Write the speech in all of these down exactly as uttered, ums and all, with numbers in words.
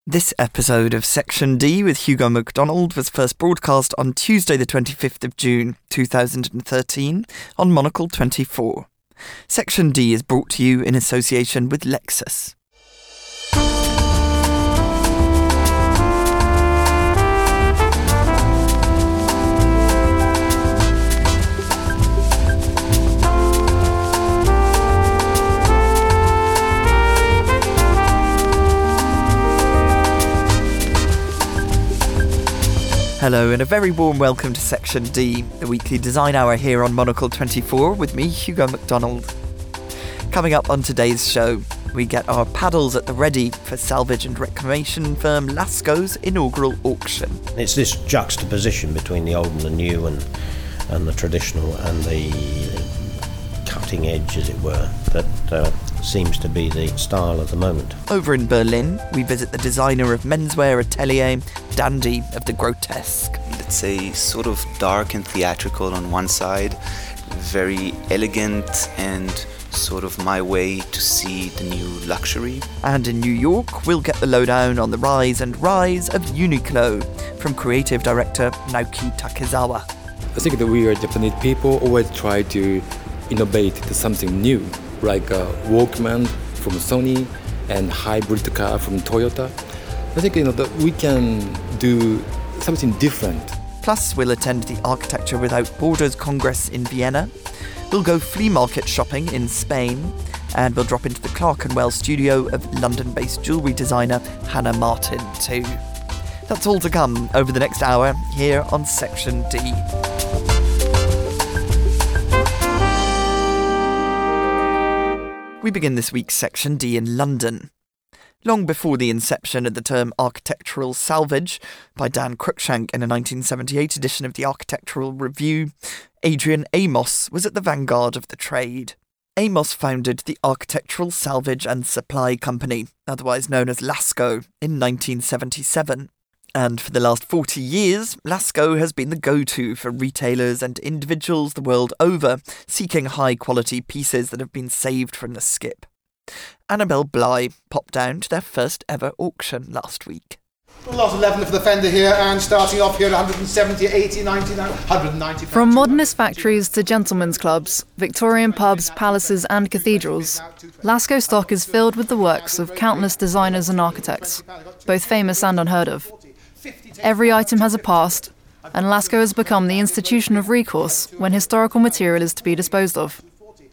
This episode of Section D with Hugo MacDonald was first broadcast on Tuesday the twenty-fifth of June two thousand thirteen on Monocle twenty-four. Section D is brought to you in association with Lexus. Hello and a very warm welcome to Section D, the weekly design hour here on Monocle twenty-four with me, Hugo MacDonald. Coming up on today's show, we get our paddles at the ready for salvage and reclamation firm Lasco's inaugural auction. It's this juxtaposition between the old and the new and, and the traditional and the cutting edge, as it were, that uh, seems to be the style of the moment. Over in Berlin, we visit the designer of menswear atelier, Dandy of the Grotesque. It's a sort of dark and theatrical on one side, very elegant and sort of my way to see the new luxury. And in New York, we'll get the lowdown on the rise and rise of Uniqlo from creative director Naoki Takezawa. I think that we are Japanese people always try to innovate to something new, like a Walkman from Sony and hybrid car from Toyota. I think you know that we can do something different. Plus, we'll attend the Architecture Without Borders Congress in Vienna. We'll go flea market shopping in Spain, and we'll drop into the Clerkenwell studio of London-based jewellery designer Hannah Martin too. That's all to come over the next hour here on Section D. We begin this week's Section D in London. Long before the inception of the term architectural salvage by Dan Cruikshank in a nineteen seventy-eight edition of the Architectural Review, Adrian Amos was at the vanguard of the trade. Amos founded the Architectural Salvage and Supply Company, otherwise known as Lasco, in nineteen seventy-seven. And for the last forty years, Lasco has been the go-to for retailers and individuals the world over seeking high-quality pieces that have been saved from the skip. Annabelle Bly popped down to their first ever auction last week. Lot eleven for the fender here, and starting off here at one hundred seventy, eighty, ninety, one hundred ninety. From modernist factories to gentlemen's clubs, Victorian pubs, palaces and cathedrals, Lasco stock is filled with the works of countless designers and architects, both famous and unheard of. Every item has a past, and Lasco has become the institution of recourse when historical material is to be disposed of.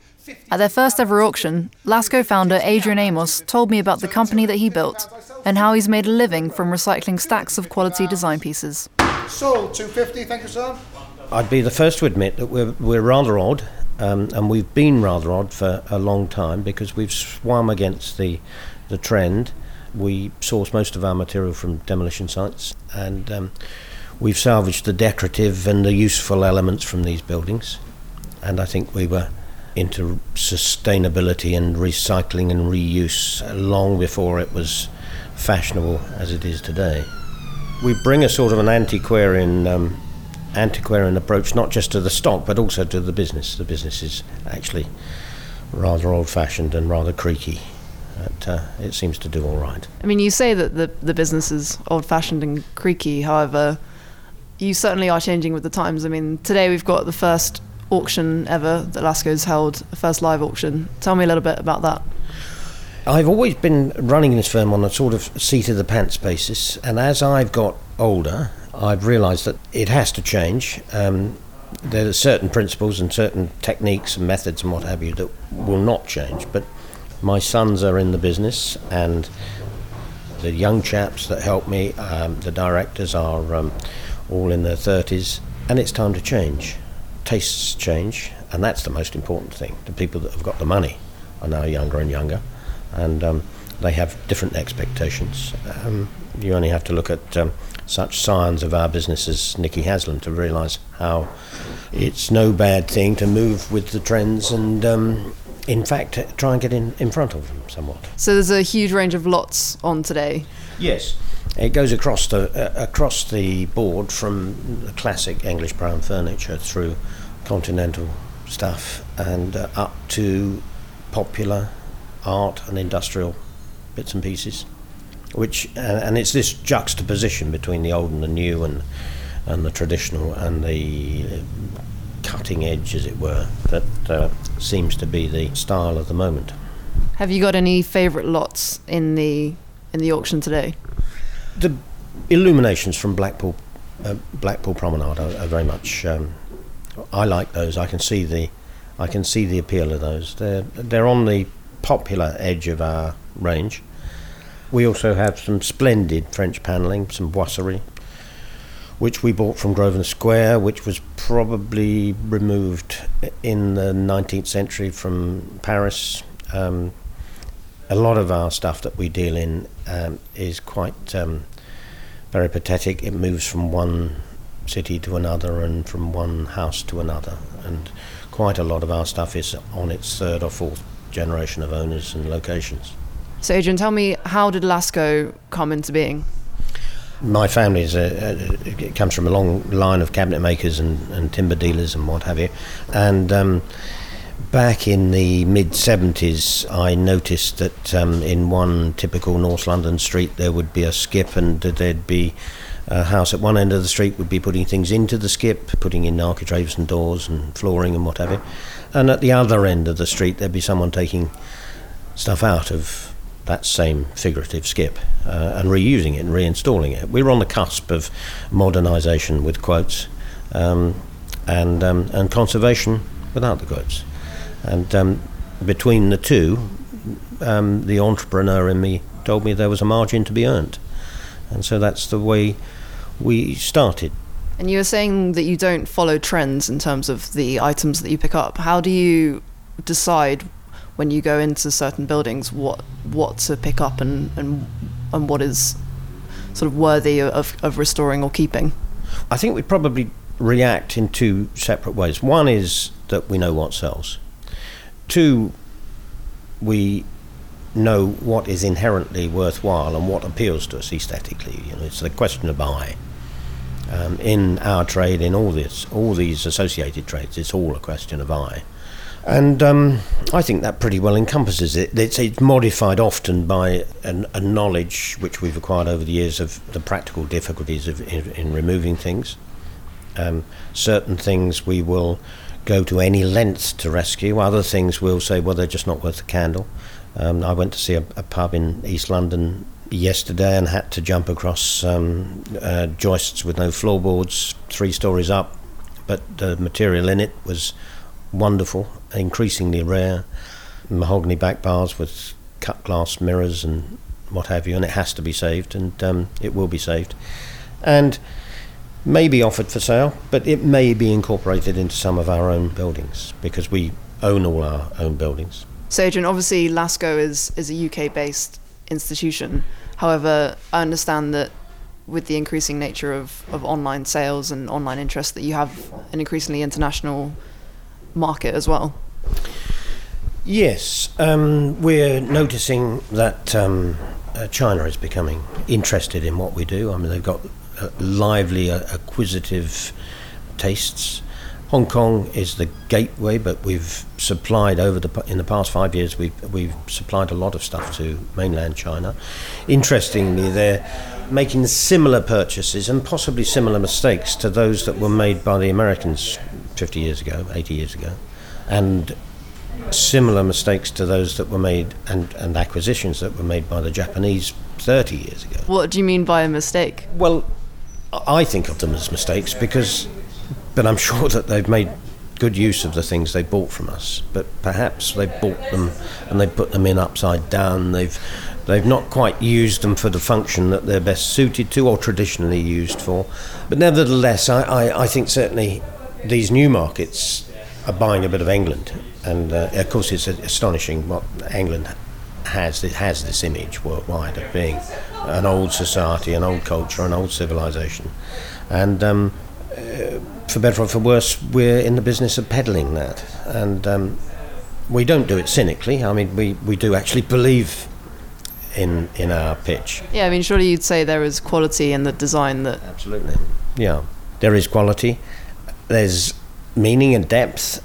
At their first ever auction, Lasco founder Adrian Amos told me about the company that he built and how he's made a living from recycling stacks of quality design pieces. Sold two fifty, thank you, sir. I'd be the first to admit that we're we're rather odd, um, and we've been rather odd for a long time because we've swum against the the trend. We source most of our material from demolition sites, and um, we've salvaged the decorative and the useful elements from these buildings. And I think we were into sustainability and recycling and reuse long before it was fashionable as it is today. We bring a sort of an antiquarian um, antiquarian approach, not just to the stock but also to the business. The business is actually rather old-fashioned and rather creaky. But, uh, it seems to do all right. I mean, you say that the, the business is old-fashioned and creaky, however, you certainly are changing with the times. I mean, today we've got the first auction ever that Lasco's held, the first live auction. Tell me a little bit about that. I've always been running this firm on a sort of seat-of-the-pants basis, and as I've got older, I've realised that it has to change. Um, there are certain principles and certain techniques and methods and what have you that will not change, but my sons are in the business, and the young chaps that help me, um, the directors, are um, all in their thirties, and it's time to change. Tastes change, and that's the most important thing. The people that have got the money are now younger and younger, and um, they have different expectations. Um, you only have to look at um, such scions of our business as Nicky Haslam to realise how it's no bad thing to move with the trends and um, in fact, try and get in, in front of them somewhat. So there's a huge range of lots on today? Yes. It goes across the uh, across the board from the classic English brown furniture through continental stuff and uh, up to popular art and industrial bits and pieces. which uh, and it's this juxtaposition between the old and the new, and and the traditional and the cutting edge, as it were, that uh, seems to be the style of the moment. Have you got any favourite lots in the in the auction today? The illuminations from Blackpool uh, Blackpool Promenade are, are very much. Um, I like those. I can see the I can see the appeal of those. They're they're on the popular edge of our range. We also have some splendid French panelling, some boiserie, which we bought from Grosvenor Square, which was probably removed in the nineteenth century from Paris. Um, a lot of our stuff that we deal in um, is quite um, very pathetic. It moves from one city to another and from one house to another, and quite a lot of our stuff is on its third or fourth generation of owners and locations. So Adrian, tell me, how did Lasco come into being? My family is a, a, it comes from a long line of cabinet makers and, and timber dealers and what have you, and um, back in the mid seventies I noticed that um, in one typical North London street there would be a skip, and there'd be a house at one end of the street would be putting things into the skip, putting in architraves and doors and flooring and what have you, and at the other end of the street there'd be someone taking stuff out of that same figurative skip uh, and reusing it and reinstalling it. We were on the cusp of modernisation with quotes, um, and um, and conservation without the quotes. And um, between the two, um, the entrepreneur in me told me there was a margin to be earned. And so that's the way we started. And you were saying that you don't follow trends in terms of the items that you pick up. How do you decide when you go into certain buildings what what to pick up and, and, and what is sort of worthy of, of restoring or keeping? I think we probably react in two separate ways. One is that we know what sells. Two, we know what is inherently worthwhile and what appeals to us aesthetically. You know, it's the question of eye. Um, in our trade, in all this, all these associated trades, it's all a question of eye. And um, I think that pretty well encompasses it. It's, it's modified often by an, a knowledge which we've acquired over the years of the practical difficulties of in, in removing things. Um, certain things we will go to any length to rescue. Other things we'll say, well, they're just not worth the candle. Um, I went to see a, a pub in East London yesterday and had to jump across um, uh, joists with no floorboards, three stories up, but the material in it was wonderful, increasingly rare, mahogany back bars with cut glass mirrors and what have you, and it has to be saved, and um, it will be saved, and may be offered for sale, but it may be incorporated into some of our own buildings because we own all our own buildings. So Adrian, obviously Lasco is, is a U K based institution. However, I understand that with the increasing nature of, of online sales and online interest that you have an increasingly international market as well. Yes, um, we're noticing that um, uh, China is becoming interested in what we do. I mean, they've got uh, lively, uh, acquisitive tastes. Hong Kong is the gateway, but we've supplied over the in the past five years. We've we've supplied a lot of stuff to mainland China. Interestingly, they're making similar purchases and possibly similar mistakes to those that were made by the Americans fifty years ago, eighty years ago, and similar mistakes to those that were made and, and acquisitions that were made by the Japanese thirty years ago. What do you mean by a mistake? Well, I think of them as mistakes because, but I'm sure that they've made good use of the things they bought from us. But perhaps they bought them and they put them in upside down. They've they've not quite used them for the function that they're best suited to or traditionally used for. But nevertheless, I, I, I think certainly these new markets are buying a bit of England. And uh, of course it's astonishing what England has. It has this image worldwide of being an old society, an old culture, an old civilization. And um, uh, for better or for worse, we're in the business of peddling that. And um, we don't do it cynically. I mean, we, we do actually believe in in our pitch. Yeah, I mean, surely you'd say there is quality in the design that... Absolutely. Yeah, there is quality. There's meaning and depth.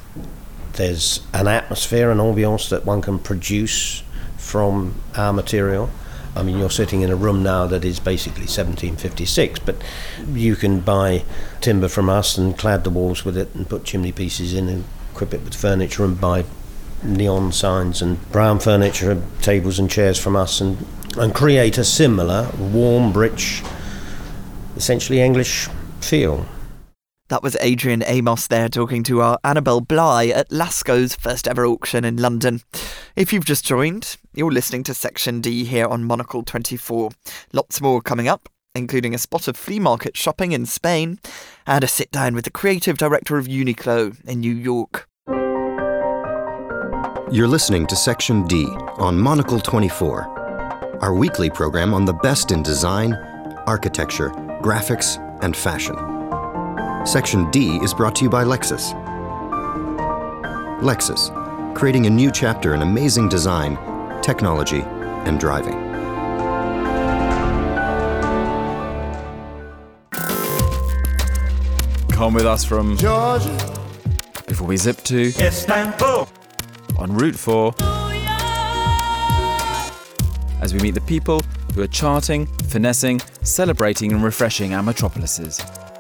There's an atmosphere and ambiance that one can produce from our material. I mean, you're sitting in a room now that is basically seventeen fifty-six, but you can buy timber from us and clad the walls with it and put chimney pieces in and equip it with furniture and buy neon signs and brown furniture, tables and chairs from us, and, and create a similar warm, rich, essentially English feel. That was Adrian Amos there talking to our Annabelle Bly at Lasco's first ever auction in London. If you've just joined, you're listening to Section D here on Monocle twenty-four. Lots more coming up, including a spot of flea market shopping in Spain and a sit down with the creative director of Uniqlo in New York. You're listening to Section D on Monocle twenty-four, our weekly program on the best in design, architecture, graphics, and fashion. Section D is brought to you by Lexus. Lexus, creating a new chapter in amazing design, technology, and driving. Come with us from Georgia before we zip to Istanbul on Route four as we meet the people who are charting, finessing, celebrating and refreshing our metropolises.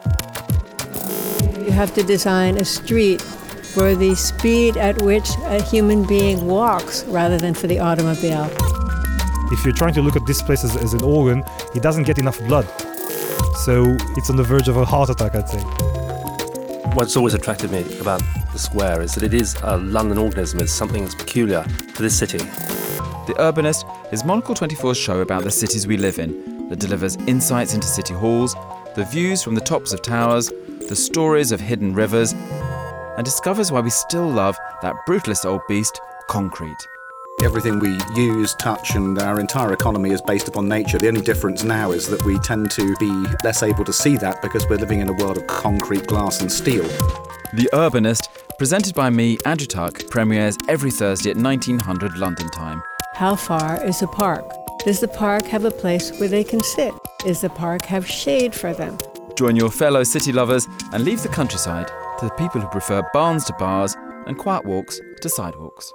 You have to design a street for the speed at which a human being walks rather than for the automobile. If you're trying to look at this place as, as an organ, it doesn't get enough blood. So it's on the verge of a heart attack, I'd say. What's always attracted me about the square is that it is a London organism. It's something that's peculiar to this city. The Urbanist is Monocle twenty-four's show about the cities we live in that delivers insights into city halls, the views from the tops of towers, the stories of hidden rivers, and discovers why we still love that brutalist old beast, concrete. Everything we use, touch, and our entire economy is based upon nature. The only difference now is that we tend to be less able to see that because we're living in a world of concrete, glass, and steel. The Urbanist, presented by me, Andrew Tuck, premieres every Thursday at nineteen hundred London time. How far is the park? Does the park have a place where they can sit? Does the park have shade for them? Join your fellow city lovers and leave the countryside to the people who prefer barns to bars and quiet walks to sidewalks.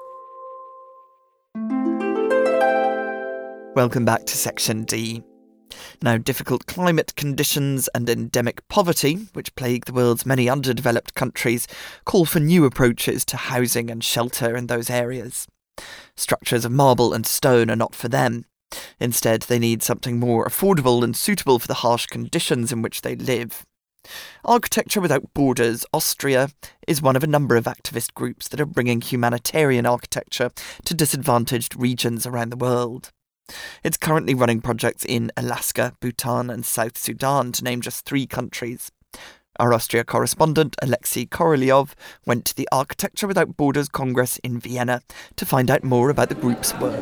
Welcome back to Section D. Now, difficult climate conditions and endemic poverty, which plague the world's many underdeveloped countries, call for new approaches to housing and shelter in those areas. Structures of marble and stone are not for them. Instead, they need something more affordable and suitable for the harsh conditions in which they live. Architecture Without Borders Austria is one of a number of activist groups that are bringing humanitarian architecture to disadvantaged regions around the world. It's currently running projects in Alaska, Bhutan and South Sudan, to name just three countries. Our Austria correspondent, Alexei Korolyov, went to the Architecture Without Borders Congress in Vienna to find out more about the group's work.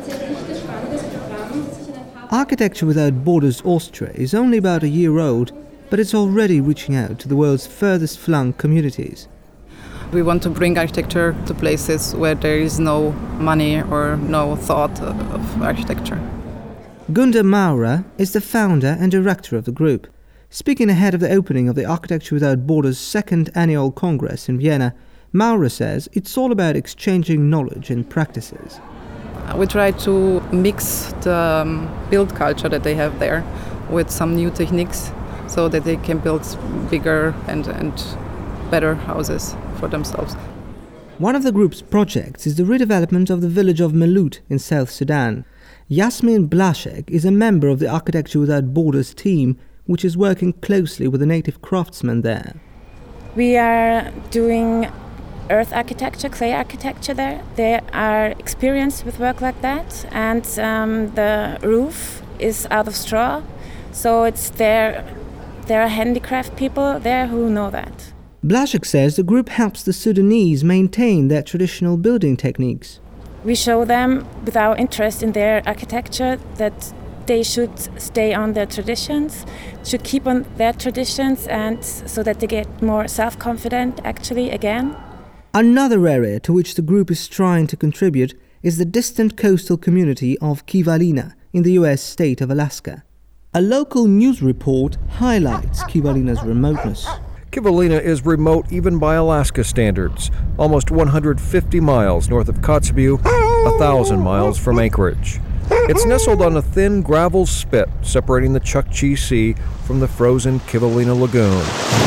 Architecture Without Borders Austria is only about a year old, but it's already reaching out to the world's furthest flung communities. We want to bring architecture to places where there is no money or no thought of architecture. Gunda Maurer is the founder and director of the group. Speaking ahead of the opening of the Architecture Without Borders' second annual Congress in Vienna, Maurer says it's all about exchanging knowledge and practices. We try to mix the um, build culture that they have there with some new techniques so that they can build bigger and, and better houses for themselves. One of the group's projects is the redevelopment of the village of Melut in South Sudan. Yasmin Blaszek is a member of the Architecture Without Borders team, which is working closely with the native craftsmen there. We are doing earth architecture, clay architecture there. They are experienced with work like that, and um, the roof is out of straw, so it's there. There are handicraft people there who know that. Blaszek says the group helps the Sudanese maintain their traditional building techniques. We show them, with our interest in their architecture, that they should stay on their traditions, should keep on their traditions, and so that they get more self-confident actually again. Another area to which the group is trying to contribute is the distant coastal community of Kivalina in the U S state of Alaska. A local news report highlights Kivalina's remoteness. Kivalina is remote even by Alaska standards, almost one hundred fifty miles north of Kotzebue, one thousand miles from Anchorage. It's nestled on a thin gravel spit separating the Chukchi Sea from the frozen Kivalina Lagoon.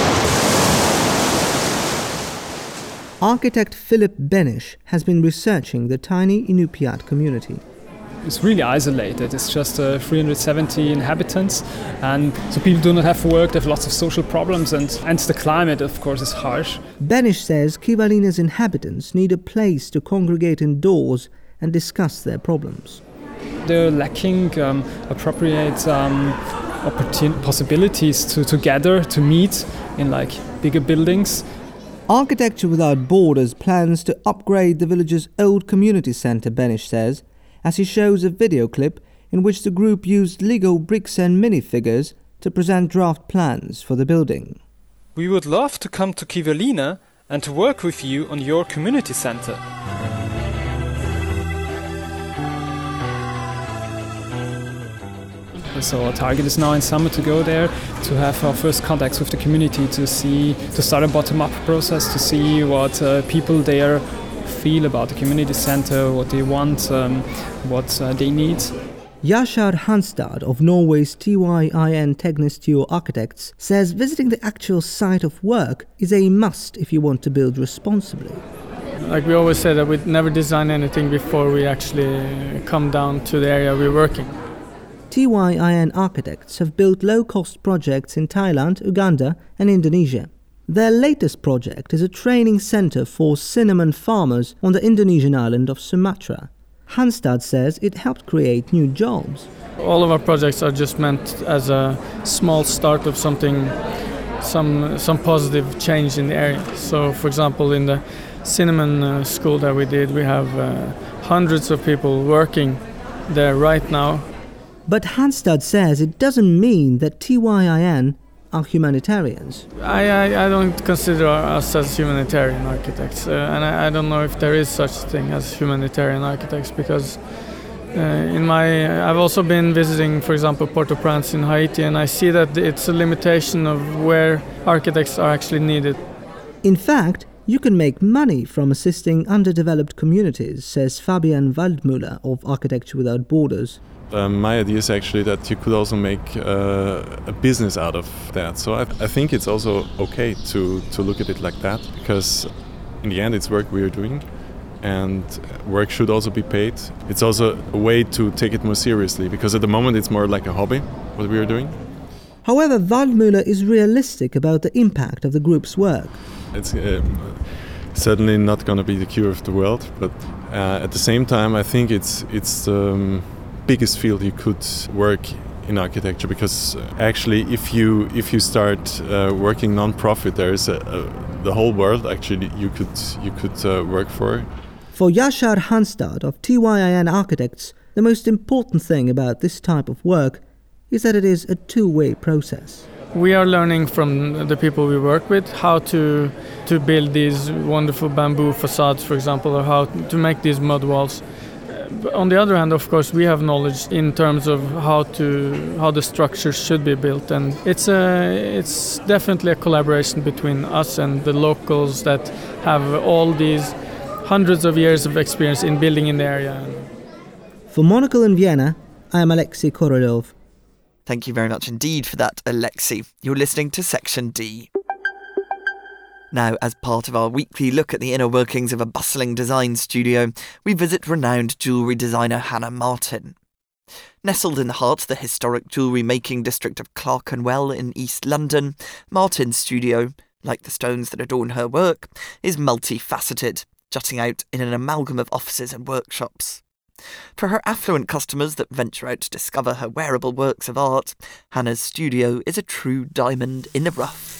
Architect Philip Benish has been researching the tiny Inupiat community. It's really isolated. It's just uh, three hundred seventy inhabitants, and so people do not have work. They have lots of social problems, and, and the climate, of course, is harsh. Benish says Kivalina's inhabitants need a place to congregate indoors and discuss their problems. They're lacking um, appropriate um, opportun- possibilities to, to gather, to meet in like bigger buildings. Architecture Without Borders plans to upgrade the village's old community centre, Benish says, as he shows a video clip in which the group used Lego bricks and minifigures to present draft plans for the building. We would love to come to Kivalina and to work with you on your community centre. So our target is now in summer to go there, to have our first contacts with the community, to see, to start a bottom-up process, to see what uh, people there feel about the community centre, what they want, um, what uh, they need. Yashar Hanstad of Norway's T Y I N Tegnestudio Architects says visiting the actual site of work is a must if you want to build responsibly. Like we always say that we never design anything before we actually come down to the area we're working. T Y I N Architects have built low-cost projects in Thailand, Uganda and Indonesia. Their latest project is a training centre for cinnamon farmers on the Indonesian island of Sumatra. Hanstad says it helped create new jobs. All of our projects are just meant as a small start of something, some some positive change in the area. So, for example, in the cinnamon uh, school that we did, we have uh, hundreds of people working there right now. But Hanstad says it doesn't mean that T Y I N are humanitarians. I, I, I don't consider us as humanitarian architects, uh, and I, I don't know if there is such a thing as humanitarian architects, because uh, in my I've also been visiting, for example, Port-au-Prince in Haiti, and I see that it's a limitation of where architects are actually needed. In fact, you can make money from assisting underdeveloped communities, says Fabian Waldmüller of Architecture Without Borders. Um, my idea is actually that you could also make uh, a business out of that. So I, I think it's also okay to, to look at it like that, because in the end it's work we are doing, and work should also be paid. It's also a way to take it more seriously, because at the moment it's more like a hobby, what we are doing. However, Waldmüller is realistic about the impact of the group's work. It's uh, certainly not going to be the cure of the world, but uh, at the same time I think it's it's um, biggest field you could work in architecture, because actually if you if you start uh, working non-profit, there is a, a, the whole world actually you could you could uh, work for. For Yashar Hanstad of T Y I N Architects, the most important thing about this type of work is that it is a two-way process. We are learning from the people we work with how to to build these wonderful bamboo facades, for example, or how to make these mud walls. On the other hand, of course, we have knowledge in terms of how to how the structures should be built, and it's a it's definitely a collaboration between us and the locals that have all these hundreds of years of experience in building in the area. For Monocle in Vienna, I am Alexei Korolev. Thank you very much indeed for that, Alexei. You're listening to Section D. Now, as part of our weekly look at the inner workings of a bustling design studio, we visit renowned jewellery designer Hannah Martin. Nestled in the heart of the historic jewellery-making district of Clerkenwell in East London, Martin's studio, like the stones that adorn her work, is multifaceted, jutting out in an amalgam of offices and workshops. For her affluent customers that venture out to discover her wearable works of art, Hannah's studio is a true diamond in the rough.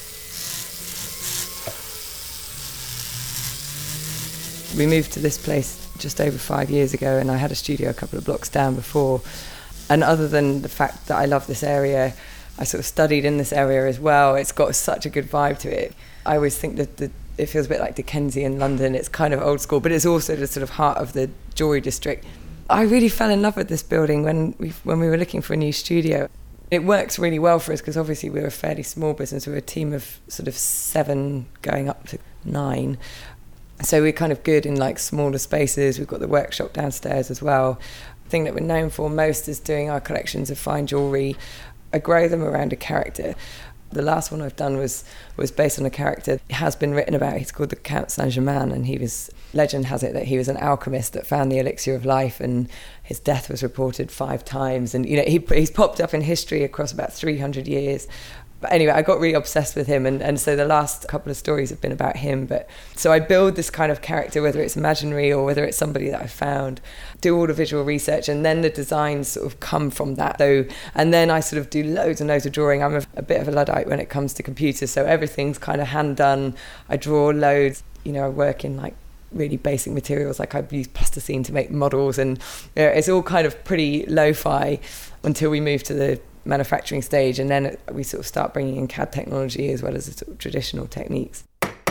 We moved to this place just over five years ago, and I had a studio a couple of blocks down before. And other than the fact that I love this area, I sort of studied in this area as well. It's got such a good vibe to it. I always think that the, it feels a bit like Dickensian London. It's kind of old school, but it's also the sort of heart of the jewellery district. I really fell in love with this building when we when we were looking for a new studio. It works really well for us because obviously we're a fairly small business. We're a team of sort of seven going up to nine. So we're kind of good in like smaller spaces. We've got the workshop downstairs as well. thing that we're known for most is doing our collections of fine jewellery. I grow them around a character. The last one I've done was was based on a character that has been written about. He's called the Count Saint-Germain, and he was, legend has it that he was an alchemist that found the elixir of life, and his death was reported five times. And you know, he, he's popped up in history across about three hundred years. But anyway, I got really obsessed with him, and, and so the last couple of stories have been about him. But so I build this kind of character, whether it's imaginary or whether it's somebody that I found, do all the visual research, and then the designs sort of come from that. So, and then I sort of do loads and loads of drawing. I'm a, a bit of a Luddite when it comes to computers, so everything's kind of hand done. I draw loads. You know, I work in like really basic materials, like I use plasticine to make models, and you know, it's all kind of pretty lo-fi until we move to the manufacturing stage, and then we sort of start bringing in C A D technology as well as the sort of traditional techniques.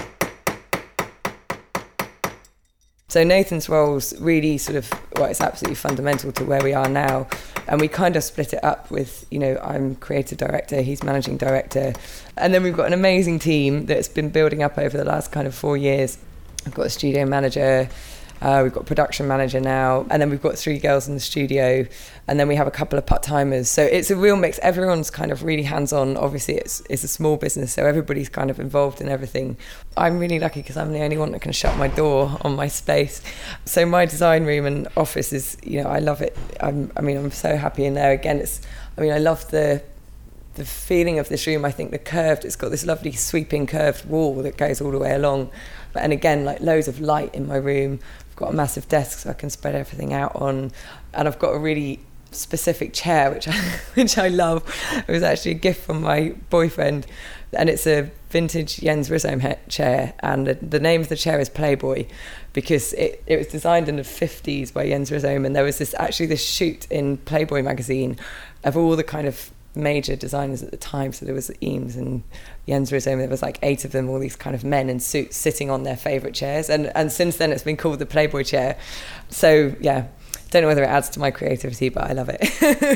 So Nathan's role's really sort of, well, it's absolutely fundamental to where we are now, and we kind of split it up with, you know, I'm creative director, he's managing director, and then we've got an amazing team that's been building up over the last kind of four years. I've got a studio manager, Uh, we've got a production manager now, and then we've got three girls in the studio, and then we have a couple of part-timers. So it's a real mix. Everyone's kind of really hands-on. Obviously, it's it's a small business, so everybody's kind of involved in everything. I'm really lucky because I'm the only one that can shut my door on my space. So my design room and office is, you know, I love it. I'm, I mean, I'm so happy in there. Again, it's, I mean, I love the the feeling of this room. I think the curved, it's got this lovely sweeping curved wall that goes all the way along. And again, like loads of light in my room. Got a massive desk so I can spread everything out on, and I've got a really specific chair which I, which I love. It was actually a gift from my boyfriend, and it's a vintage Jens Rhizome he- chair, and the, the name of the chair is Playboy because it, it was designed in the fifties by Jens Rhizome, and there was this actually this shoot in Playboy magazine of all the kind of major designers at the time. So there was Eames and Jens Rhizome, there was like eight of them, all these kind of men in suits sitting on their favourite chairs, and and since then it's been called the Playboy chair. So yeah, don't know whether it adds to my creativity, but I love it.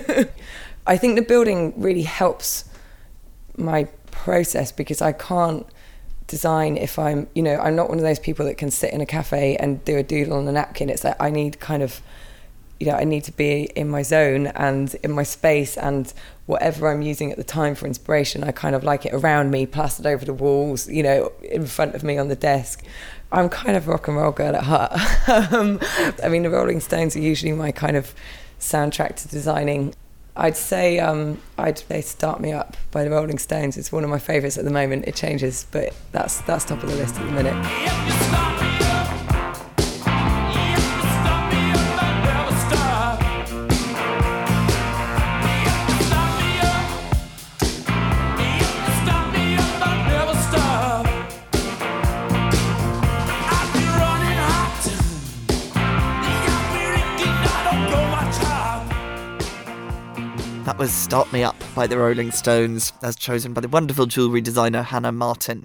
I think the building really helps my process because I can't design if I'm, you know, I'm not one of those people that can sit in a cafe and do a doodle on a napkin. It's like I need kind of, you know, I need to be in my zone and in my space, and whatever I'm using at the time for inspiration, I kind of like it around me, plastered over the walls, you know, in front of me on the desk. I'm kind of rock and roll girl at heart. um, I mean, the Rolling Stones are usually my kind of soundtrack to designing. I'd say um, I'd say Start Me Up by the Rolling Stones. It's one of my favourites at the moment. It changes, but that's that's top of the list at the minute. That was Start Me Up by the Rolling Stones, as chosen by the wonderful jewellery designer Hannah Martin.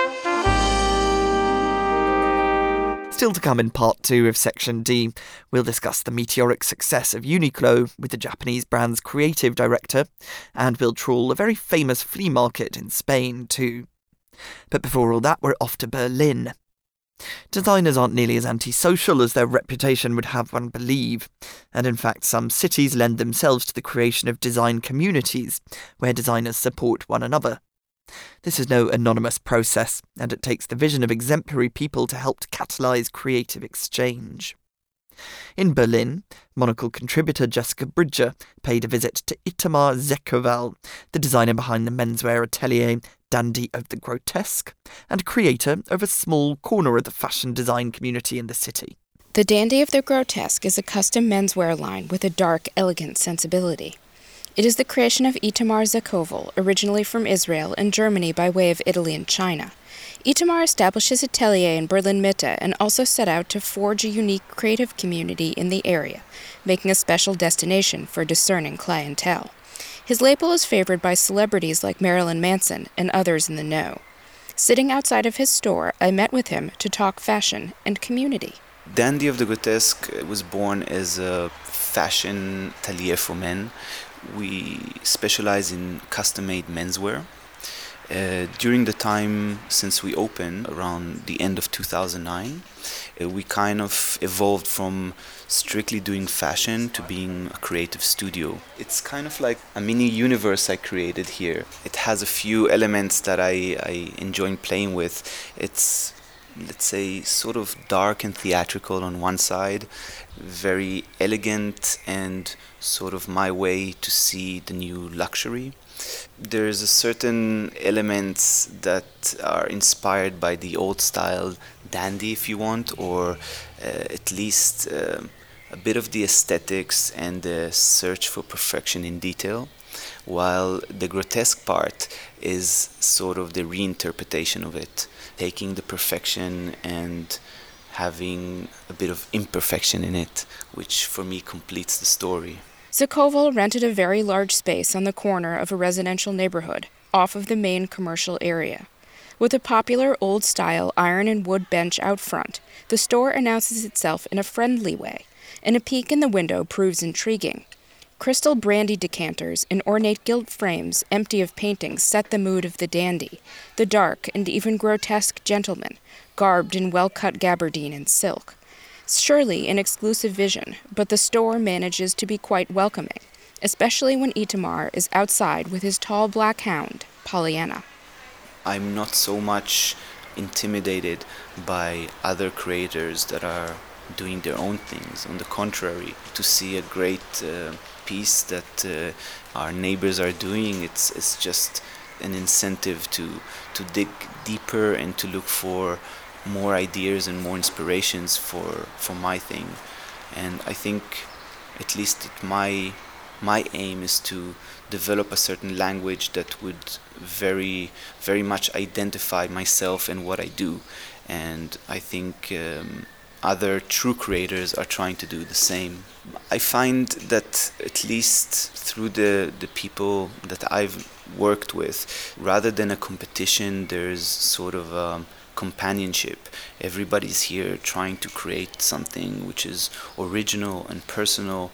Still to come in part two of Section D, we'll discuss the meteoric success of Uniqlo with the Japanese brand's creative director, and we'll trawl a very famous flea market in Spain too. But before all that, we're off to Berlin. Designers aren't nearly as antisocial as their reputation would have one believe, and in fact some cities lend themselves to the creation of design communities, where designers support one another. This is no anonymous process, and it takes the vision of exemplary people to help to catalyse creative exchange. In Berlin, Monocle contributor Jessica Bridger paid a visit to Itamar Zekoval, the designer behind the menswear atelier Dandy of the Grotesque, and creator of a small corner of the fashion design community in the city. The Dandy of the Grotesque is a custom menswear line with a dark, elegant sensibility. It is the creation of Itamar Zekoval, originally from Israel and Germany by way of Italy and China. Itamar established his atelier in Berlin-Mitte and also set out to forge a unique creative community in the area, making a special destination for discerning clientele. His label is favored by celebrities like Marilyn Manson and others in the know. Sitting outside of his store, I met with him to talk fashion and community. Dandy of the Grotesque was born as a fashion atelier for men. We specialize in custom-made menswear. Uh, during the time since we opened, around the end of two thousand nine, uh, we kind of evolved from strictly doing fashion to being a creative studio. It's kind of like a mini universe I created here. It has a few elements that I, I enjoy playing with. It's, let's say, sort of dark and theatrical on one side, very elegant and sort of my way to see the new luxury. There's a certain elements that are inspired by the old style dandy, if you want, or uh, at least uh, a bit of the aesthetics and the search for perfection in detail, while the grotesque part is sort of the reinterpretation of it, taking the perfection and having a bit of imperfection in it, which for me completes the story. Zakoval rented a very large space on the corner of a residential neighborhood, off of the main commercial area. With a popular old-style iron and wood bench out front, the store announces itself in a friendly way, and a peek in the window proves intriguing. Crystal brandy decanters in ornate gilt frames empty of paintings set the mood of the dandy, the dark and even grotesque gentleman, garbed in well-cut gabardine and silk. Surely an exclusive vision, but the store manages to be quite welcoming, especially when Itamar is outside with his tall black hound, Pollyanna. I'm not so much intimidated by other creators that are doing their own things. On the contrary, to see a great uh, piece that uh, our neighbors are doing, it's it's just an incentive to to dig deeper and to look for more ideas and more inspirations for for my thing. And I think, at least it, my my aim is to develop a certain language that would very very much identify myself and what I do. And I think um, other true creators are trying to do the same. I find that, at least through the the people that I've worked with, rather than a competition, there's sort of a companionship. Everybody's here trying to create something which is original and personal.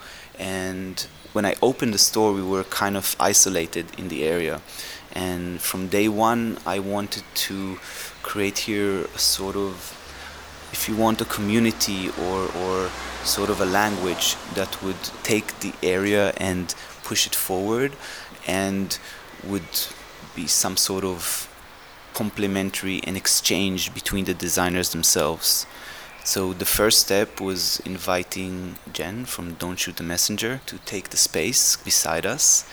And when I opened the store, we were kind of isolated in the area. And from day one, I wanted to create here a sort of, if you want, a community or, or sort of a language that would take the area and push it forward, and would be some sort of complementary and exchange between the designers themselves. So the first step was inviting Jen from Don't Shoot the Messenger to take the space beside us,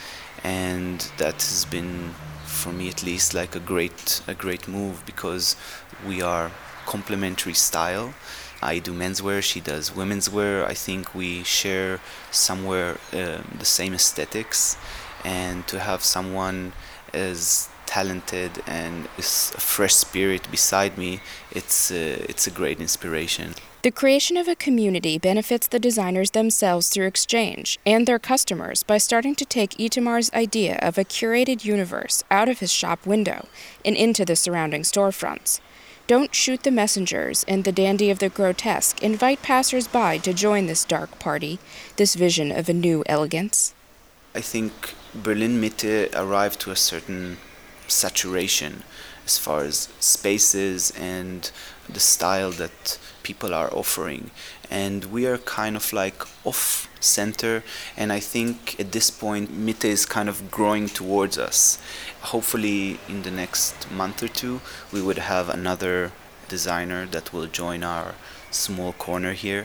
and that has been, for me at least, like a great a great move, because we are complementary style. I do menswear, she does women's wear. I think we share somewhere uh, the same aesthetics, and to have someone as talented and a fresh spirit beside me, it's uh, it's a great inspiration. The creation of a community benefits the designers themselves through exchange, and their customers by starting to take Itamar's idea of a curated universe out of his shop window and into the surrounding storefronts. Don't Shoot the Messengers and the Dandy of the Grotesque invite passers-by to join this dark party, this vision of a new elegance. I think Berlin Mitte arrived to a certain saturation as far as spaces and the style that people are offering, and we are kind of like off center, and I think at this point Mitte is kind of growing towards us. Hopefully in the next month or two we would have another designer that will join our small corner here,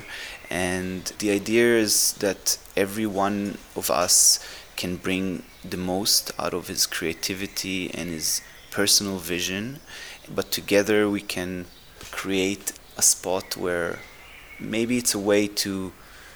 and the idea is that every one of us can bring the most out of his creativity and his personal vision, but together we can create a spot where maybe it's a way to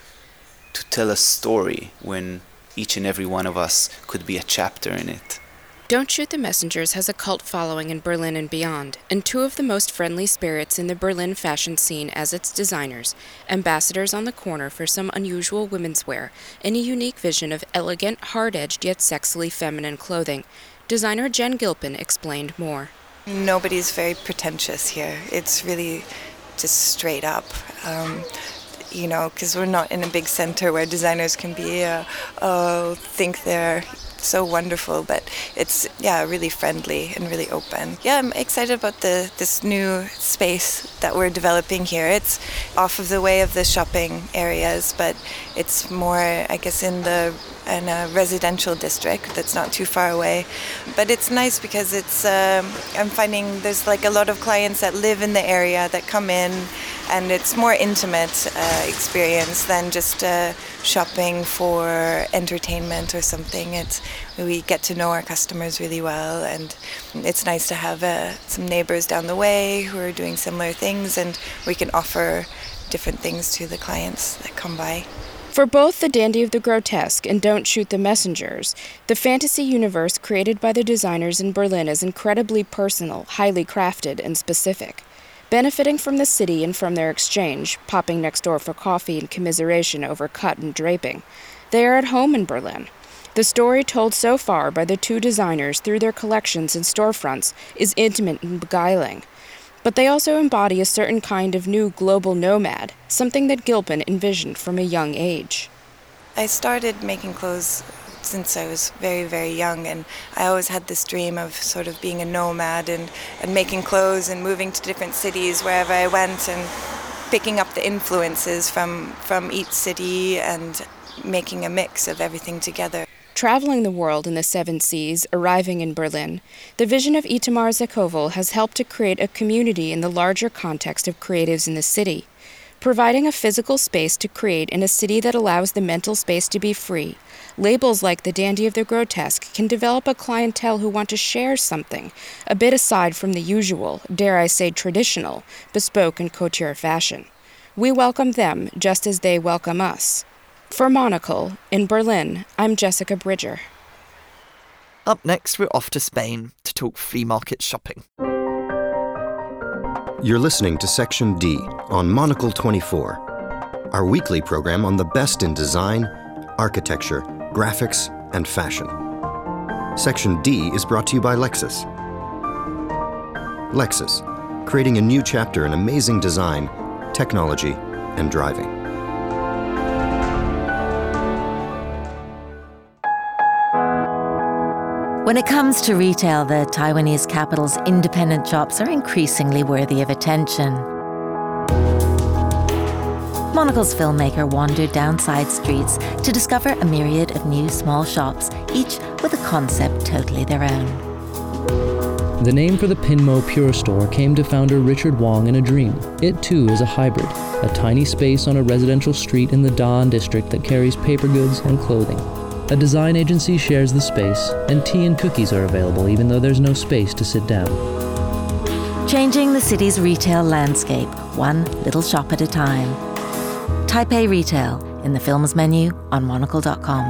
to tell a story when each and every one of us could be a chapter in it. Don't Shoot the Messengers has a cult following in Berlin and beyond, and two of the most friendly spirits in the Berlin fashion scene as its designers, ambassadors on the corner for some unusual women's wear, and a unique vision of elegant, hard-edged yet sexily feminine clothing. Designer Jen Gilpin explained more. Nobody's very pretentious here. It's really just straight up. Um, you know, because we're not in a big center where designers can be, uh, oh, think they're so wonderful, but it's, yeah, really friendly and really open. Yeah, I'm excited about the this new space that we're developing here. It's off of the way of the shopping areas, but it's more, I guess, in the in a residential district that's not too far away. But it's nice because it's um, I'm finding there's like a lot of clients that live in the area that come in, and it's more intimate uh, experience than just uh, shopping for entertainment or something. It's we get to know our customers really well, and it's nice to have uh, some neighbors down the way who are doing similar things, and we can offer different things to the clients that come by. For both The Dandy of the Grotesque and Don't Shoot the Messengers, the fantasy universe created by the designers in Berlin is incredibly personal, highly crafted, and specific. Benefiting from the city and from their exchange, popping next door for coffee and commiseration over cut and draping, they are at home in Berlin. The story told so far by the two designers through their collections and storefronts is intimate and beguiling. But they also embody a certain kind of new global nomad, something that Gilpin envisioned from a young age. I started making clothes since I was very, very young, and I always had this dream of sort of being a nomad and, and making clothes and moving to different cities wherever I went and picking up the influences from, from each city and making a mix of everything together. Traveling the world in the seven seas, arriving in Berlin, the vision of Itamar Zakoval has helped to create a community in the larger context of creatives in the city, providing a physical space to create in a city that allows the mental space to be free. Labels like The Dandy of the Grotesque can develop a clientele who want to share something, a bit aside from the usual, dare I say traditional, bespoke and couture fashion. We welcome them just as they welcome us. For Monocle, in Berlin, I'm Jessica Bridger. Up next, we're off to Spain to talk flea market shopping. You're listening to Section D on Monocle twenty-four, our weekly program on the best in design, architecture, graphics, and fashion. Section D is brought to you by Lexus. Lexus, creating a new chapter in amazing design, technology, and driving. When it comes to retail, the Taiwanese capital's independent shops are increasingly worthy of attention. Monocle's filmmaker wandered down side streets to discover a myriad of new small shops, each with a concept totally their own. The name for the Pinmo Pure Store came to founder Richard Wong in a dream. It too is a hybrid, a tiny space on a residential street in the Dan district that carries paper goods and clothing. A design agency shares the space, and tea and cookies are available even though there's no space to sit down. Changing the city's retail landscape, one little shop at a time. Taipei Retail, in the films menu on monocle dot com.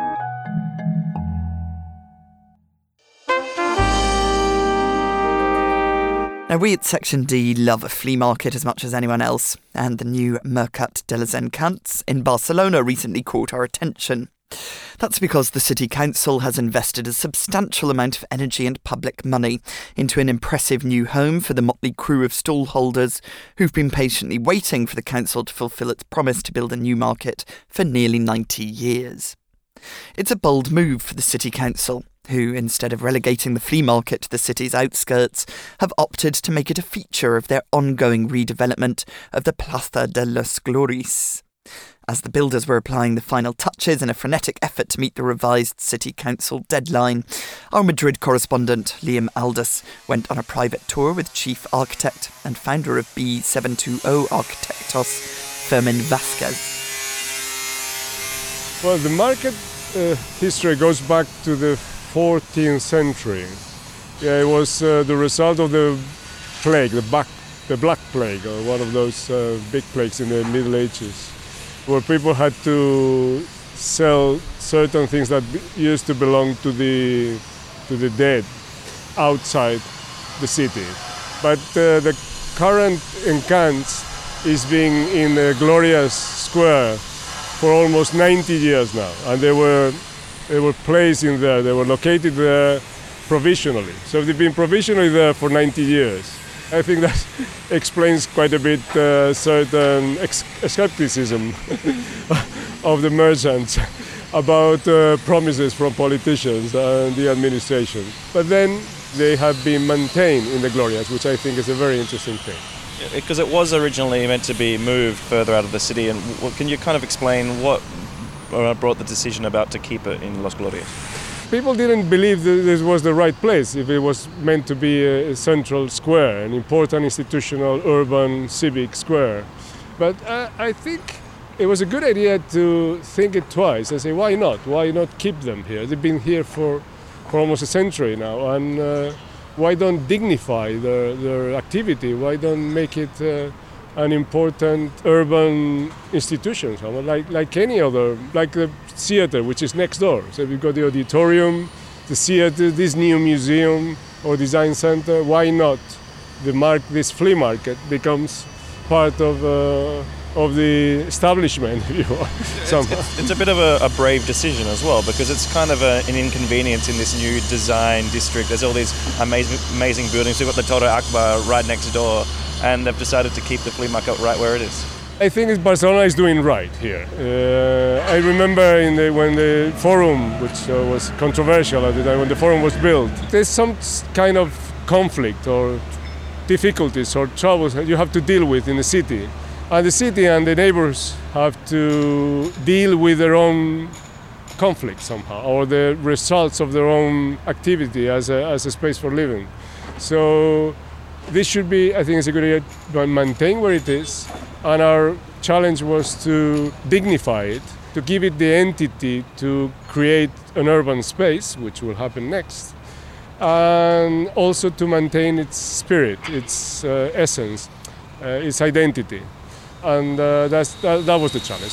Now, we at Section D love a flea market as much as anyone else, and the new Mercat de les Encants in Barcelona recently caught our attention. That's because the City Council has invested a substantial amount of energy and public money into an impressive new home for the motley crew of stallholders who've been patiently waiting for the council to fulfil its promise to build a new market for nearly ninety years. It's a bold move for the City Council, who, instead of relegating the flea market to the city's outskirts, have opted to make it a feature of their ongoing redevelopment of the Plaza de los Gloris. As the builders were applying the final touches in a frenetic effort to meet the revised City Council deadline, our Madrid correspondent Liam Aldous went on a private tour with chief architect and founder of B seven twenty Arquitectos, Fermin Vasquez. Well, the market uh, history goes back to the fourteenth century. Yeah, it was uh, the result of the plague, the, back, the Black Plague, or one of those uh, big plagues in the Middle Ages, where people had to sell certain things that used to belong to the to the dead outside the city. But uh, the current Encants is being in the Glorias Square for almost ninety years now, and they were they were placed in there. They were located there provisionally. So they've been provisionally there for ninety years. I think that explains quite a bit uh, certain ex- skepticism of the merchants about uh, promises from politicians and the administration. But then they have been maintained in the Glorias, which I think is a very interesting thing. Because it was originally meant to be moved further out of the city, and w- can you kind of explain what uh, brought the decision about to keep it in Los Glorias? People didn't believe that this was the right place, if it was meant to be a central square, an important institutional, urban, civic square. But uh, I think it was a good idea to think it twice and say, why not? Why not keep them here? They've been here for, for almost a century now, and uh, why don't dignify their, their activity? Why don't make it uh, an important urban institution, like, like any other, like the theater, which is next door. So we've got the auditorium, the theater, this new museum or design center. Why not the mark, this flea market becomes part of uh, of the establishment, if you want, somehow. It's, it's, it's a bit of a, a brave decision as well, because it's kind of a, an inconvenience in this new design district. There's all these amazing, amazing buildings. We've got the Torre Akbar right next door, and they've decided to keep the flea market right where it is. I think Barcelona is doing right here. Uh, I remember in the, when the Forum, which uh, was controversial at the time, when the Forum was built, there's some kind of conflict or difficulties or troubles that you have to deal with in the city. And the city and the neighbors have to deal with their own conflict somehow, or the results of their own activity as a, as a space for living. So this should be, I think it's a good idea to maintain where it is, and our challenge was to dignify it, to give it the entity to create an urban space, which will happen next, and also to maintain its spirit, its uh, essence, uh, its identity. And uh, that's, that, that was the challenge.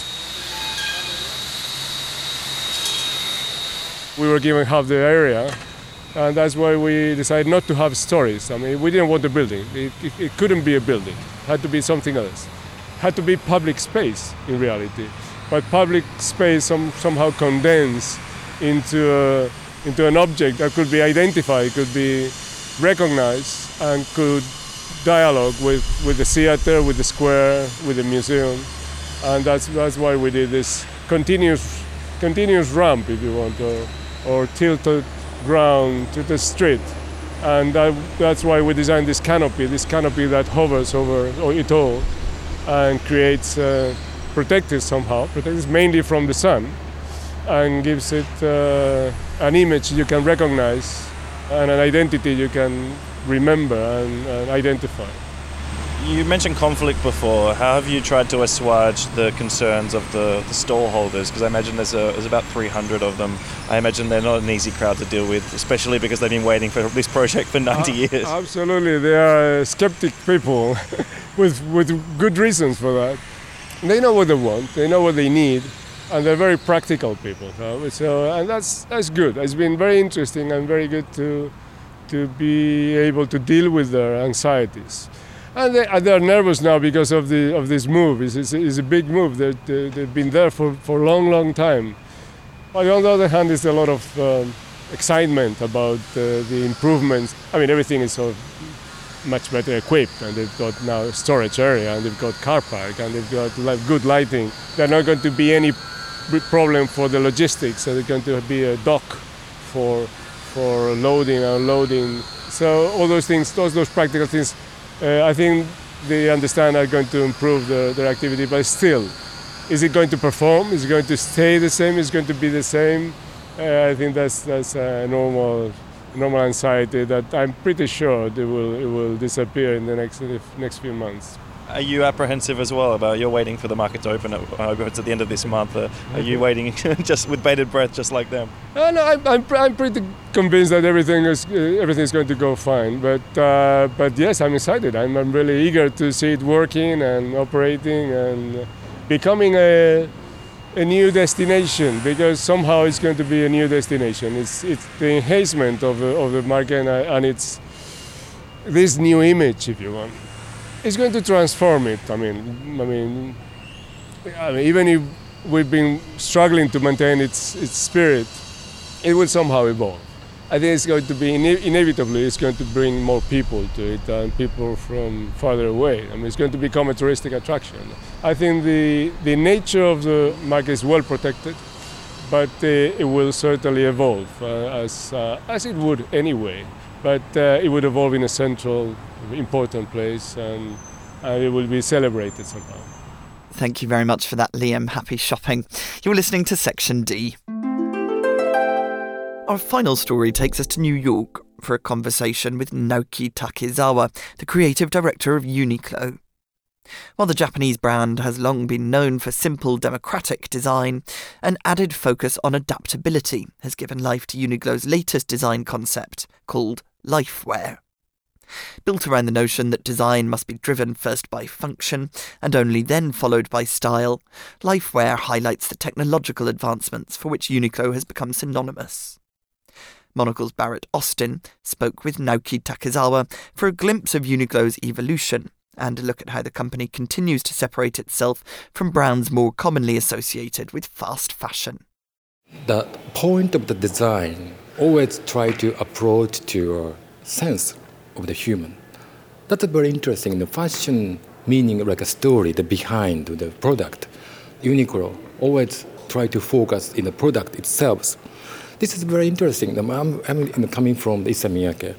We were given half the area, and that's why we decided not to have stories. I mean, we didn't want a building. It, it, it couldn't be a building. It had to be something else. It had to be public space in reality. But public space some, somehow condensed into, a, into an object that could be identified, could be recognized, and could dialogue with, with the theater, with the square, with the museum. And that's, that's why we did this continuous, continuous ramp, if you want, or, or tilted ground to the street. And that, that's why we designed this canopy, this canopy that hovers over it all and creates, uh, protects it somehow, protects it mainly from the sun, and gives it uh, an image you can recognize and an identity you can remember and, and identify. You mentioned conflict before. How have you tried to assuage the concerns of the, the stall holders? Because I imagine there's, a, there's about three hundred of them. I imagine they're not an easy crowd to deal with, especially because they've been waiting for this project for ninety uh, years. Absolutely. They are skeptic people with, with good reasons for that. They know what they want, they know what they need, and they're very practical people. So, so and that's, that's good. It's been very interesting and very good to to be able to deal with their anxieties. And they, and they're nervous now because of the of this move. It's, it's, it's a big move. They're, they, they've been there for, for a long, long time. But on the other hand, there's a lot of um, excitement about uh, the improvements. I mean, everything is so much better equipped, and they've got now a storage area, and they've got car park, and they've got like, good lighting. There's not going to be any problem for the logistics, so there's going to be a dock for for loading and unloading. So all those things, those those practical things, uh, I think they understand are going to improve the, their activity. But still, is it going to perform? Is it going to stay the same? Is it going to be the same? Uh, I think that's that's a normal normal anxiety that I'm pretty sure it will it will disappear in the next in the next few months. Are you apprehensive as well about you're waiting for the market to open? At, uh, it's at the end of this month. Uh, are you waiting just with bated breath, just like them? Uh, no, I'm, I'm I'm pretty convinced that everything is uh, everything is going to go fine. But uh, but yes, I'm excited. I'm, I'm really eager to see it working and operating and becoming a a new destination, because somehow it's going to be a new destination. It's it's the enhancement of the of the market and, and it's this new image, if you want. It's going to transform it. I mean, I mean, I mean, even if we've been struggling to maintain its its spirit, it will somehow evolve. I think it's going to be ine- inevitably. It's going to bring more people to it and people from farther away. I mean, it's going to become a touristic attraction. I think the the nature of the market is well protected. but uh, it will certainly evolve uh, as uh, as it would anyway. But uh, it would evolve in a central, important place, and uh, it will be celebrated somehow. Thank you very much for that, Liam. Happy shopping. You're listening to Section D. Our final story takes us to New York for a conversation with Naoki Takezawa, the creative director of Uniqlo. While the Japanese brand has long been known for simple, democratic design, an added focus on adaptability has given life to Uniqlo's latest design concept, called Lifewear. Built around the notion that design must be driven first by function and only then followed by style, Lifewear highlights the technological advancements for which Uniqlo has become synonymous. Monocle's Barrett Austin spoke with Naoki Takezawa for a glimpse of Uniqlo's evolution and a look at how the company continues to separate itself from brands more commonly associated with fast fashion. The point of the design always try to approach to a sense of the human. That's very interesting. The fashion meaning like a story, the behind the product. Uniqlo always try to focus in the product itself. This is very interesting. I'm, I'm coming from the Issey Miyake,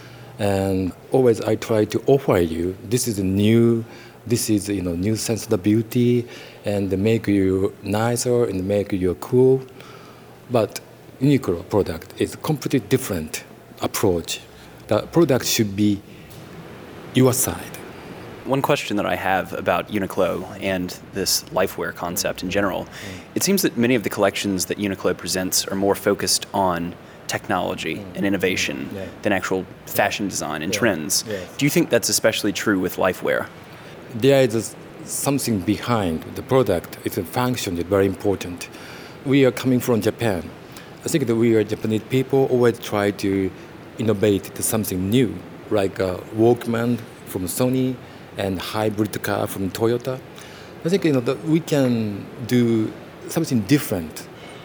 and always I try to offer you, this is a new, this is you know new sense of the beauty, and make you nicer and make you cool. But Uniqlo product is a completely different approach. The product should be your side. One question that I have about Uniqlo and this Lifewear concept in general, it seems that many of the collections that Uniqlo presents are more focused on technology and innovation than actual fashion design and trends. Do you think that's especially true with Lifewear? There is something behind the product. It's a function that's very important. We are coming from Japan. I think that we are Japanese people always try to innovate to something new, like a Walkman from Sony and hybrid car from Toyota. I think you know that we can do something different.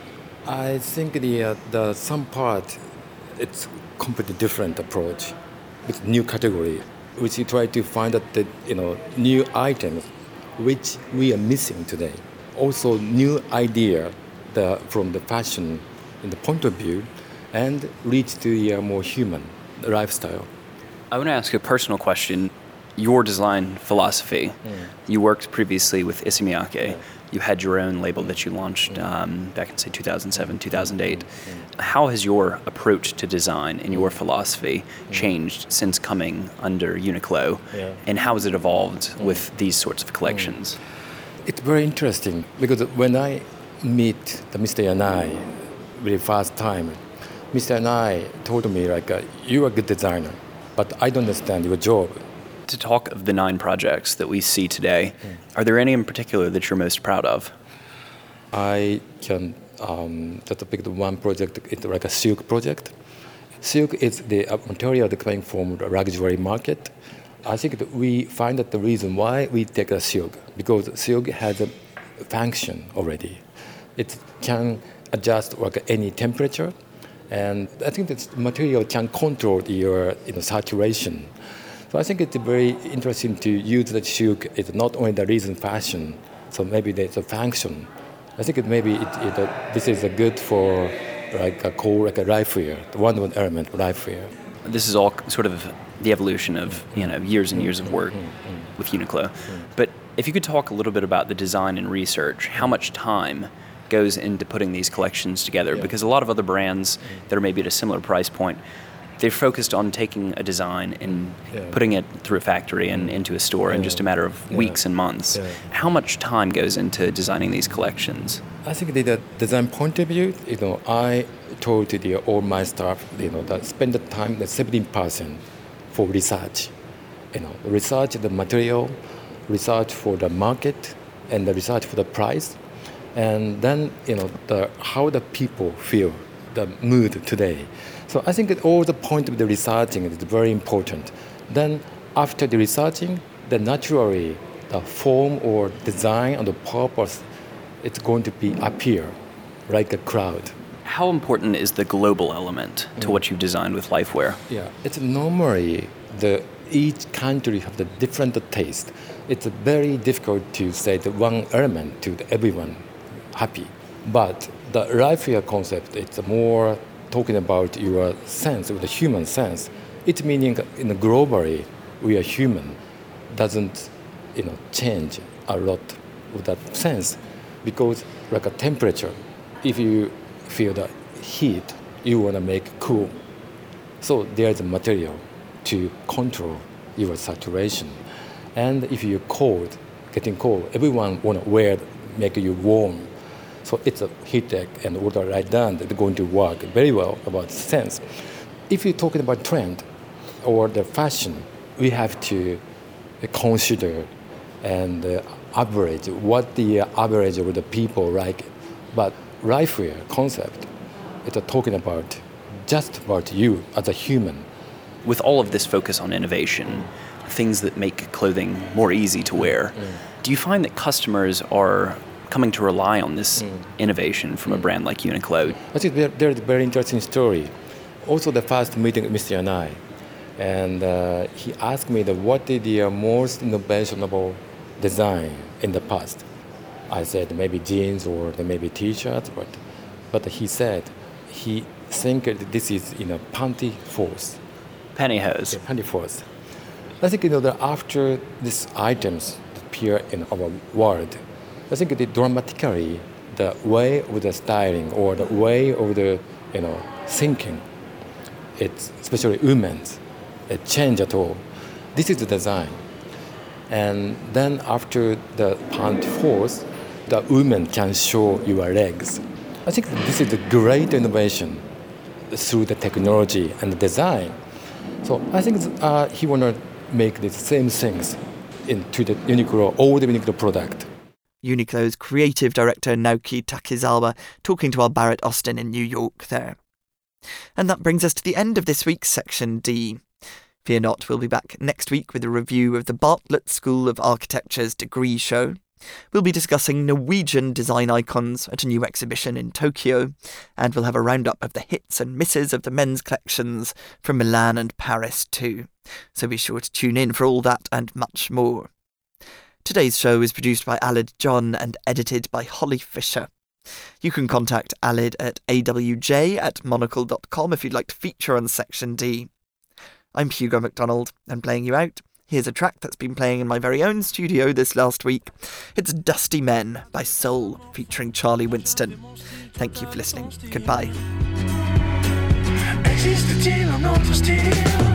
I think the uh, the some part it's completely different approach with new category, which you try to find out the you know new items which we are missing today. Also new idea the, from the fashion in the point of view, and reach to a more human lifestyle. I want to ask a personal question. Your design philosophy, mm. you worked previously with Issey Miyake. Yeah. You had your own label that you launched um, back in, say, two thousand seven, two thousand eight. Mm. How has your approach to design and your philosophy mm. changed since coming under Uniqlo? Yeah. And how has it evolved mm. with these sorts of collections? Mm. It's very interesting because when I meet the Mister Yanai very first time, Mister Yanai told me, like, uh, you're a good designer, but I don't understand your job. To talk of the nine projects that we see today, mm. are there any in particular that you're most proud of? I can um, just pick the one project, it's like a silk project. Silk is the material that coming from the luxury market. I think that we find that the reason why we take a silk, because silk has a function already. It can adjust like any temperature, and I think this material can control your you know, saturation. So I think it's very interesting to use the silk. It's not only the reason fashion, so maybe there's a function. I think it maybe it, it, uh, this is a good for like a core, like a Lifewear, one one element of Lifewear. This is all sort of the evolution of you know years and years of work mm-hmm. with Uniqlo. Mm-hmm. But if you could talk a little bit about the design and research, how much time goes into putting these collections together? Yeah. Because a lot of other brands that are maybe at a similar price point, they're focused on taking a design and yeah. putting it through a factory and into a store yeah. in just a matter of yeah. weeks and months. Yeah. How much time goes into designing these collections? I think the design point of view, you know, I told the, all my staff, you know, that spend the time, the seventeen percent for research. You know, research the material, research for the market, and the research for the price. And then, you know, the, how the people feel, the mood today. So I think that all the point of the researching is very important. Then after the researching, then naturally the form or design and the purpose, it's going to be appear like a crowd. How important is the global element to mm. what you've designed with Lifewear? Yeah, it's normally the each country have the different taste. It's very difficult to say the one element to everyone happy. But The life-wear concept, it's more talking about your sense, the human sense. It's meaning in globally, we are human, doesn't you know change a lot of that sense, because like a temperature, if you feel the heat, you want to make cool. So there's a material to control your saturation. And if you're cold, getting cold, everyone want to wear, make you warm. So it's a heat tech and water right down that's going to work very well about sense. If you're talking about trend or the fashion, we have to consider and uh, average what the average of the people like. But lifewear concept, it's talking about just about you as a human. With all of this focus on innovation, things that make clothing more easy to wear, mm. do you find that customers are coming to rely on this mm. innovation from a brand like Uniqlo? I think there's a very interesting story. Also the first meeting with Mister Yanai, and uh, he asked me that what is the most innovationable design in the past. I said maybe jeans or maybe t-shirts, but but he said he think this is you know pantyhose. Pantyhose. Yeah, pantyhose. I think you know that after these items appear in our world, I think that dramatically the way of the styling or the way of the you know thinking, it's especially women's, it changed at all. This is the design, and then after the pantyhose, the women can show your legs. I think this is a great innovation through the technology and the design. So I think uh, he want to make the same things into the Uniqlo, all the Uniqlo product. Uniqlo's creative director Naoki Takezawa talking to our Barrett Austin in New York there. And that brings us to the end of this week's Section D. Fear not, we'll be back next week with a review of the Bartlett School of Architecture's degree show. We'll be discussing Norwegian design icons at a new exhibition in Tokyo, and we'll have a roundup of the hits and misses of the men's collections from Milan and Paris too. So be sure to tune in for all that and much more. Today's show is produced by Alid John and edited by Holly Fisher. You can contact Alid at a w j at monocle dot com if you'd like to feature on Section D. I'm Hugo MacDonald, and playing you out, here's a track that's been playing in my very own studio this last week. It's Dusty Men by Soul, featuring Charlie Winston. Thank you for listening. Goodbye. Existe un otro estilo.